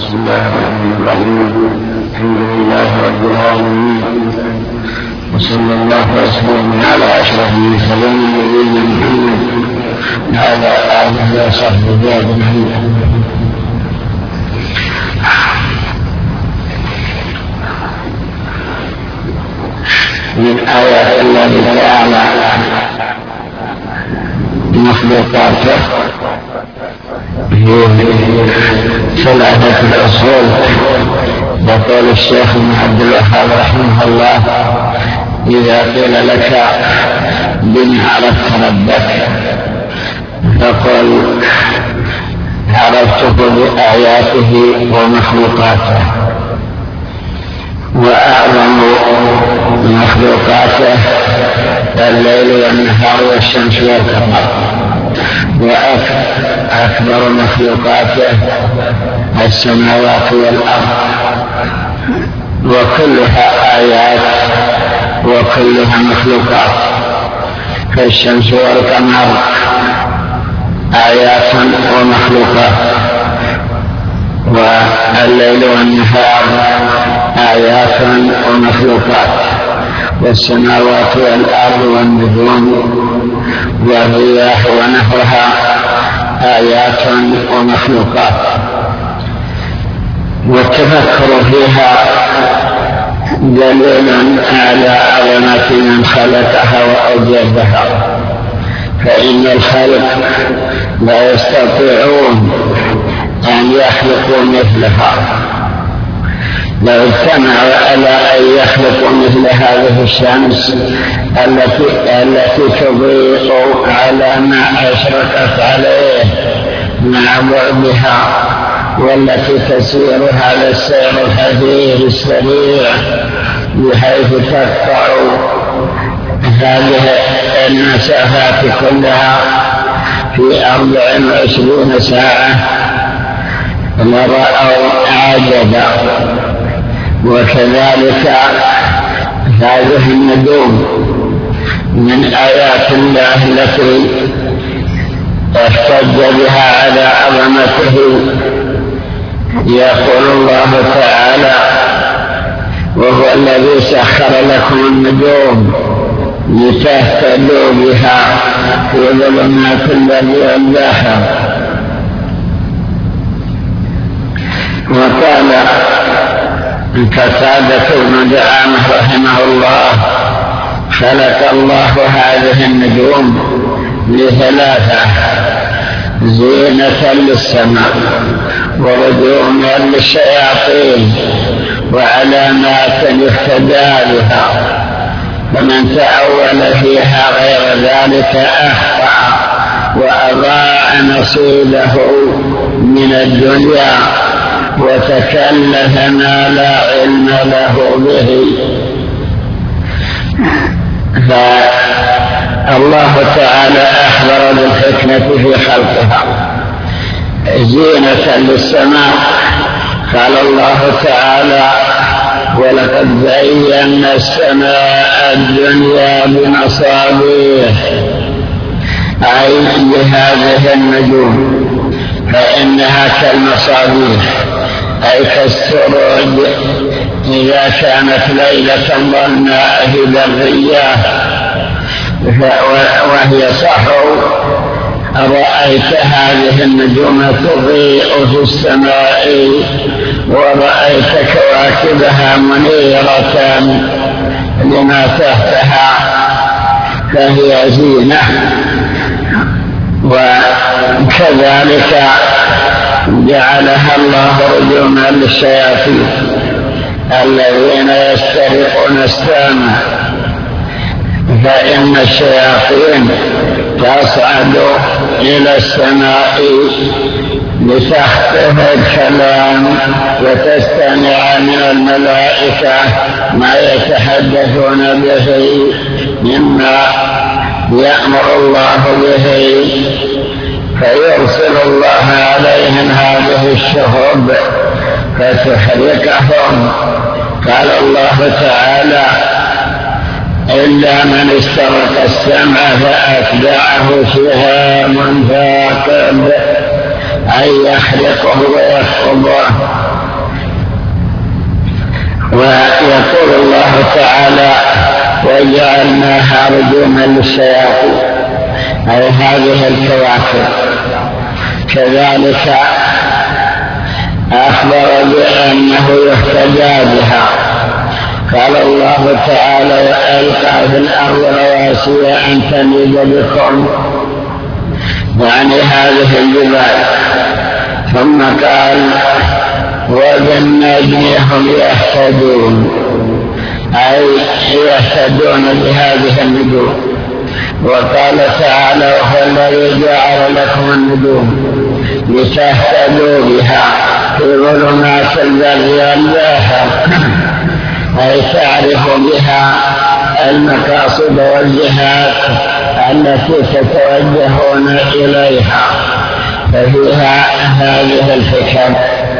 بسم الله الرحمن الرحيم. الحمد لله رب العالمين، وصلى الله وسلم على أشرف المرسلين نبينا محمد وعلى آله وصحبه أجمعين. من آيات الله تعالى مخلوقاته ثلاثة الأصول. يقول الشيخ ابن عبد الوهاب رحمه الله: إذا قيل لك بما عرفت ربك فقل عرفته بآياته ومخلوقاته، وأعظم مخلوقاته الليل والنهار والشمس والقمر، وأكبر مخلوقاته السماوات والأرض، وكلها آيات وكلها مخلوقات. فالشمس والقمر آيات ومخلوقات، والليل والنهار آيات ومخلوقات، والسماوات والأرض والنجوم والرياح ونحوها آيات ومخلوقات. والتفكر فيها دليل على عظمة من خلقها وأوجدها، فإن الخلق لا يستطيعون أن يخلقوا مثلها. لو اجتمعوا على أن يخلقوا مثل هذه الشمس التي تضيء على ما أشرقت عليه مع بعدها، والتي تسير هذا السير الحثيث السريع بحيث تقطع هذه المسافات كلها في 24 ساعة لرأوا عجبا. وكذلك هذه النجوم من آيات الله التي احتج بها على عظمته. يقول الله تعالى: وهو الذي سخر لكم النجوم لتهتدوا بها في ظلمات الليل والبحر. وقال قتادة بن دعامة رحمه الله: خلق الله هذه النجوم لثلاثة: زينة للسماء، ورجوما للشياطين، وعلامات يهتدى بها، فمن تأول فيها غير ذلك أخطأ وأضاع نصيبه من الدنيا وتكلف ما لا علم له به. فالله تعالى أخبر بالحكمة في خلقها. زينة للسماء، قال الله تعالى: ولقد زينا السماء الدنيا بمصابيح، أي بهذه النجوم، فإنها كالمصابيح أي كالسروج إذا كانت ليلة ظلماء في برية وهي صحو، رأيت هذه النجوم تضيء في السماء ورأيت كواكبها منيرة لما تحتها، فهي زينة. وكذلك جعلها الله رجوما للشياطين الذين يسترقون السمع، فإن الشياطين تصعد إلى السماء لتحفظ الكلام وتستمع من الملائكة ما يتحدثون به مما يأمر الله به، فيرسل الله عليهم هذه الشهب فتحرقهم. قال الله تعالى: إلا من استرق السمع فأتبعه شهاب ثاقب، أي يحرقه ويخفضه فجعلناها رجوما للشياطين، أي هذه الكواكب. كذلك أخبر بأنه يهتدى بها. قال الله تعالى: وألقى في الأرض رواسي أن تميد بكم، يعني هذه الجبال. ثم قال: وبالنجم هم يهتدون، أي يهتدون بهذه النجوم. وقال تعالى: وهو الذي جعل لكم النجوم لتهتدوا بها في ظلمات البر والبحر، أي تعرفوا بها المقاصد والجهات التي تتوجهون إليها، ففيها هذه الحكم.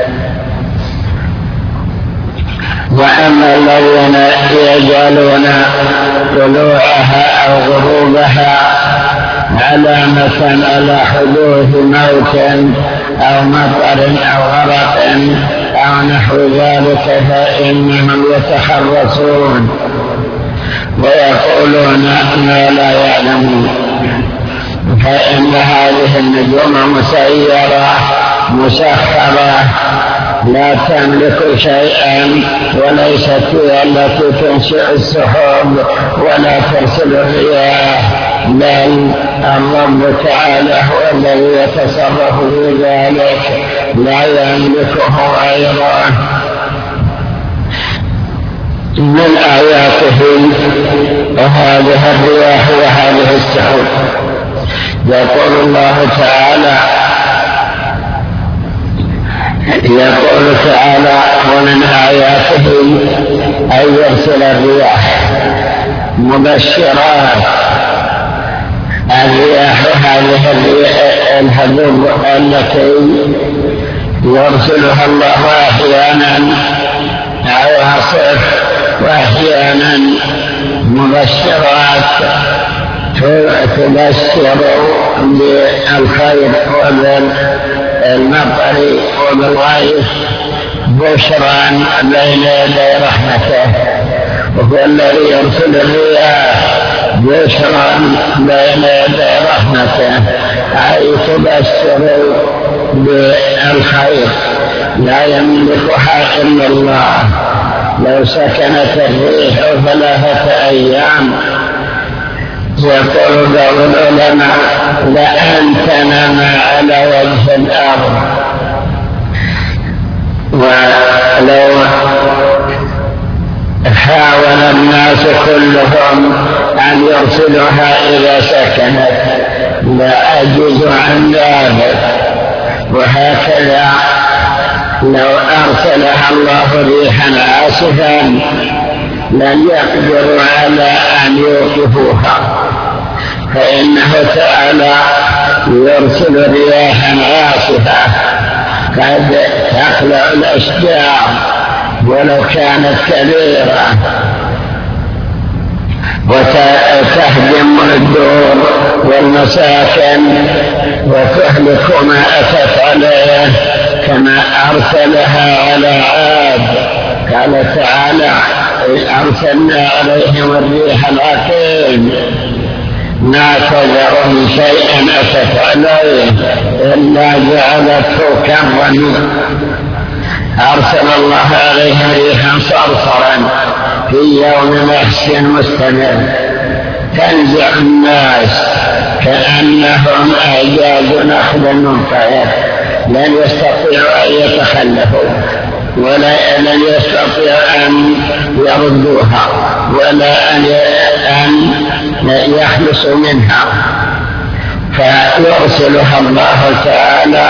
وأما الذين يجعلون طلوعها أو غروبها علامة على حدوث موت أو مطر أو غرق أو نحو ذلك فإنهم يتخرصون ويقولون ما لا يعلمون، فإن هذه النجوم مسيرة مسخرة لا تملك شيئا، وليست هي التي تنشئ السحاب ولا ترسل الرياح، بل الرب تعالى هو الذي يتصرف في ذلك، لا يملكه غيره. من آياته هذه الرياح وهذه السحاب. يقول الله تعالى: ومن آياته أن يرسل الرياح مبشرات. الرياح هذه الهبوب التي يرسلها الله أحيانا عواصف وأحيانا مبشرات تبشر بالخير وبالمطر وبالغيث بشرا بين يدي رحمته. وهو الذي يرسل الرياح بشرا بين يدي رحمته، أي تبشر بالخير لا يملكها إلا الله. لو سكنت الريح 3 أيام، يقول بعض العلماء: لأنتن ما على وجه الأرض. ولو حاول الناس كلهم أن يرسلوها إذا سكنت لعجزوا عن ذلك. وهكذا لو أرسلها الله ريحا عاصفا لن يقدروا على أن يوقفوها، فإنه تعالى يرسل رياحا عاصفة قد تخلع الأشجار ولو كانت كبيرة، وتهدم الدور والمساكن وتهلك ما أتت عليه، كما أرسلها على عاد. قال تعالى: أرسلنا عليهم الريح العقيم ما تذر من شيء أتت عليه إلا جعلته كالرميم. أرسل الله عليهم ريحا صرصرا في يوم نحس مستمر تنزع الناس كأنهم أعجاز نخل منقعر، لن يستطيعوا أن يتخلفوا ولن يستطيعوا أن يردوها ولا أن يخلصوا منها، فيرسلها الله تعالى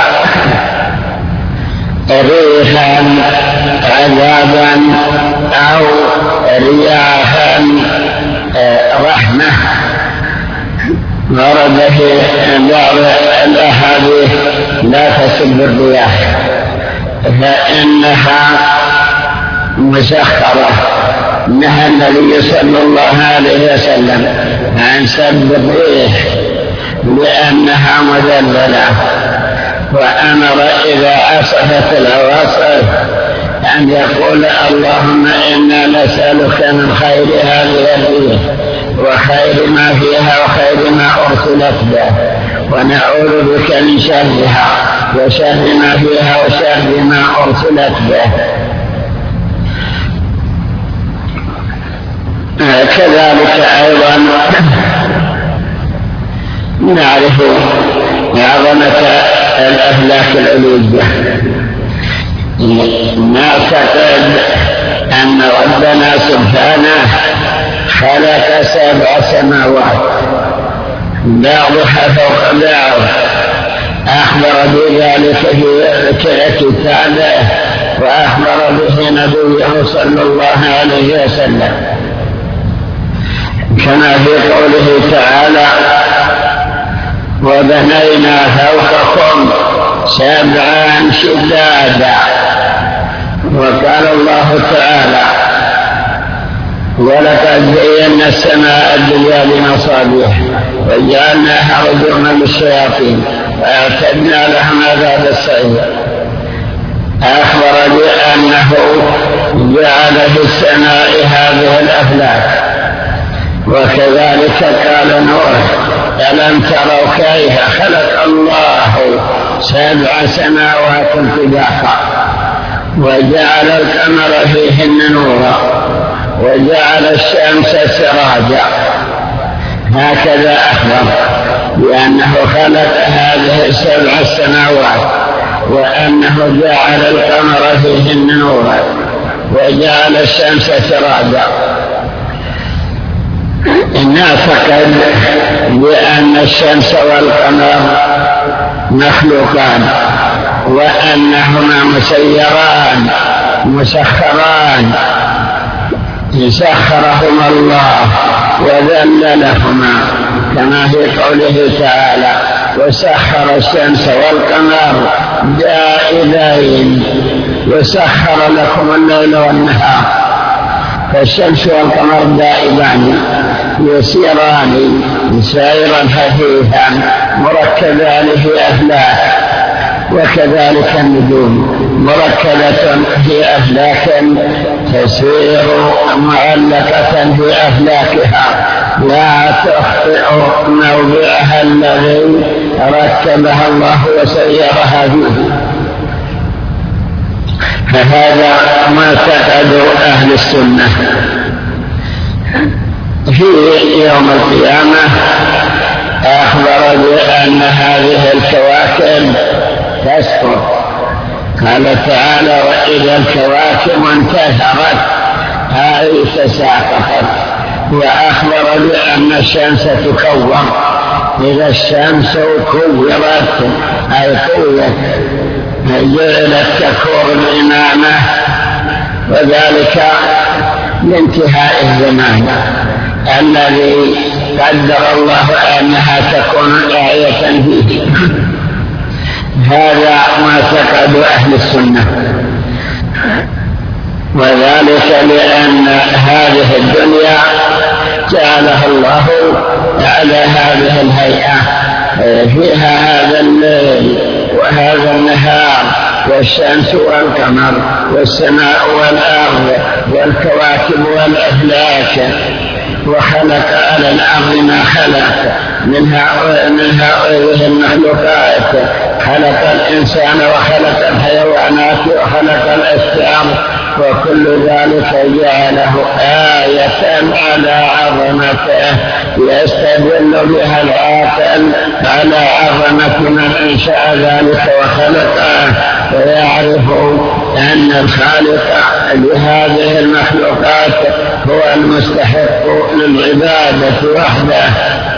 ريحا عذابا أو رياحا رحمة. ورد في بعض الأحاديث: لا تسب الرياح فإنها مسخرة. نهى النبي صلى الله عليه وسلم عن سب الريح لأنها مذللة، وأمر إذا عصفت العواصف أن يقول: اللهم إنا نسألك من خير هذه الريح وخير ما فيها وخير ما أرسلت به، ونعوذ بك من شرها وشر ما فيها وشر ما أرسلت به. كذلك أيضا نعرف عظمة الأفلاك العلوية. نعتقد أن ربنا سبحانه خلق 7 سماوات بعضها فوق بعض، أخبر بذلك في كتابه وأخبر به نبيه صلى الله عليه وسلم، كما في قوله تعالى: وبنينا فوقكم 7 شدادا. وقال الله تعالى: ولقد زينا السماء الدنيا بمصابيح وجعلناها رجوما للشياطين واعتدنا لهم عذاب السعير. أخبر بأنه جعل في السماء هذه الأفلاك. وكذلك قال نوح: ألم تروا كيف خلق الله 7 سماوات طباقا وجعل القمر فيهن نورا وجعل الشمس سراجا. هكذا أخبر بأنه خلق هذه 7 سماوات، وأنه جعل القمر فيهن نورا وجعل الشمس سراجا. نعتقد بأن الشمس والقمر مخلوقان، وأنهما مسيران مسخران، سخرهما الله وذللهما، كما في قوله تعالى: وسخر الشمس والقمر دائبين وسخر لكم الليل والنهار. فالشمس والقمر دائبان يسيران سيرا خفيفا مركبان في أفلاك، وكذلك النجوم مركبة في أفلاك تسير معلقة في أفلاكها لا تخطئ موضعها الذي ركبها الله وسيرها فيه. فهذا معتقد أهل السنة. في يوم القيامة أخبر بأن هذه الكواكب تسقط. قال تعالى: وإذا الكواكب انتثرت أي تساقطت. وأخبر بأن الشمس تكور، إذا الشمس كورت أي قوت جعلت تكور الإمامة، وذلك لانتهاء الزمان الذي قدر الله أنها تكون آية فيه. هذا معتقد أهل السنة، وذلك لأن هذه الدنيا جعلها الله على هذه الهيئة، فيها هذا الليل وهذا النهار والشمس والقمر والسماء والأرض والكواكب والأفلاك، وخلق على الأرض ما خلق من هذه المخلوقات. خلق الإنسان وخلق الحيوانات وخلق الأشجار، وكل ذلك جعله آية على عظمته يستدل بها العاقل على عظمة من أنشأ ذلك وخلقه، ويعرف أن الخالق لهذه المخلوقات هو المستحق للعبادة وحده،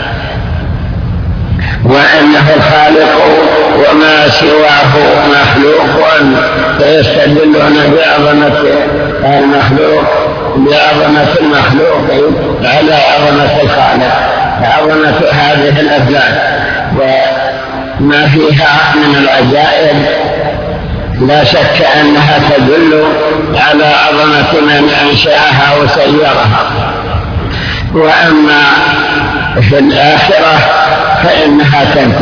وأنه الخالق وما سواه مخلوق، فيستدلون بعظمة المخلوق على عظمة الخالق، عظمة هذه الأفلاك وما فيها من العجائب لا شك أنها تدل على عظمة من أنشأها وسيرها. وأما في الآخرة فإنها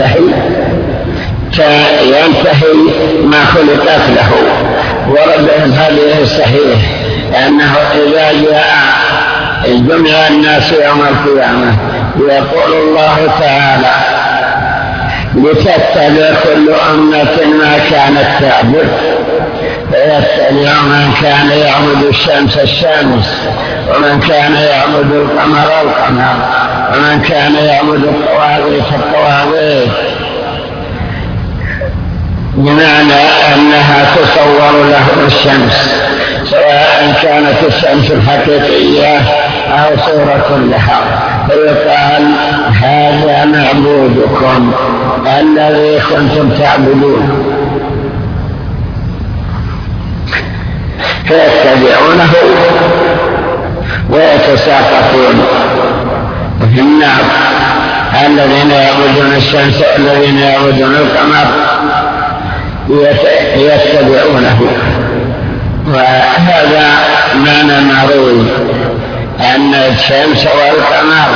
ينتهي ما خلقت له. ورد في الحديث الصحيح أنه إذا جاء جميع الناس يوم القيامة. يقول الله تعالى: لتتبع كل أمة ما كانت تعبد، فيتبع من كان يعبد الشمس الشمس، ومن كان يعبد القمر القمر، ومن كان يعبد الطواغيت الطواغيت، بمعنى أنها تصور له الشمس، سواء كانت الشمس الحقيقية أو صورة لها، فيقال: هذا معبودكم الذي كنتم تعبدون، فيتبعونه ويتساقطون في النار. الذين يعبدون الشمس والذين يعبدون القمر يتبعونه. وهذا معنى معروف، أن الشمس والقمر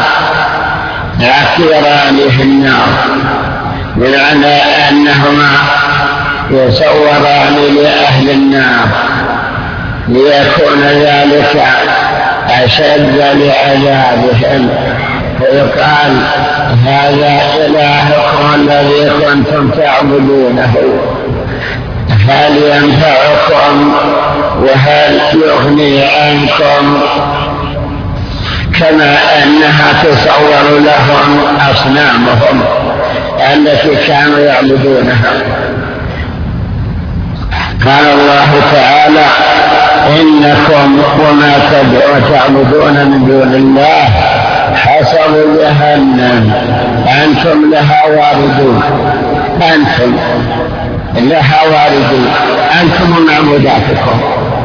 يعتبران في النار، بمعنى أنهما يصوران لأهل النار ليكون ذلك أشد لعذابهم، فيقال: هذا إلهكم الذي كنتم تعبدونه، هل ينفعكم وهل يغني عنكم؟ كما أنها تصور لهم أصنامهم التي كانوا يعبدونها. قال الله تعالى: إنكم وما تعبدون من دون الله حصب جهنم أنتم لها واردون. أنتم لها واردون، أنتم ومعبوداتكم.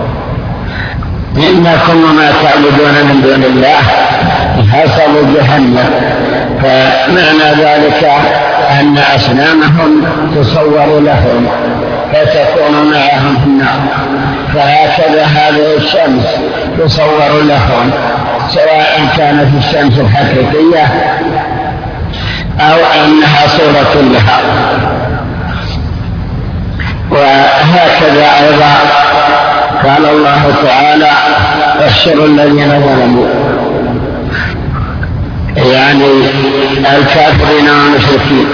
إنكم وما تعبدون من دون الله حصب جهنم، فمعنى ذلك أن أصنامهم تصور لهم فتكون معهم في النار. فهكذا هذه الشمس تصور لهم، سواء كانت الشمس الحقيقية أو أنها صورة لها. وهكذا أيضا قال الله تعالى: احشروا الذين ظلموا، يعني الكافرين والمشركين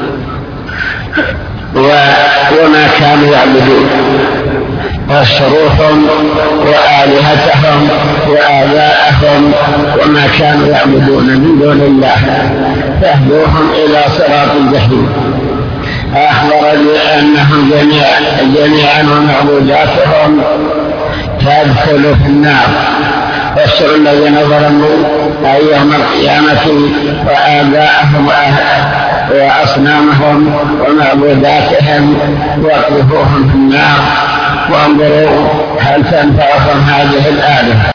وما كانوا يعبدون، احشروهم وآلهتهم وآباءهم وما كانوا يعبدون من دون الله فاهدوهم إلى صراط الجحيم. أخبر بأنهم جميعا ومعبوداتهم تدخل في النار. احشروا الذين ظلموا أي يوم القيامة وآباءهم وأصنامهم ومعبوداتهم واقذفوهم في النار وانظروا هل تنفعهم هذه الآلهة.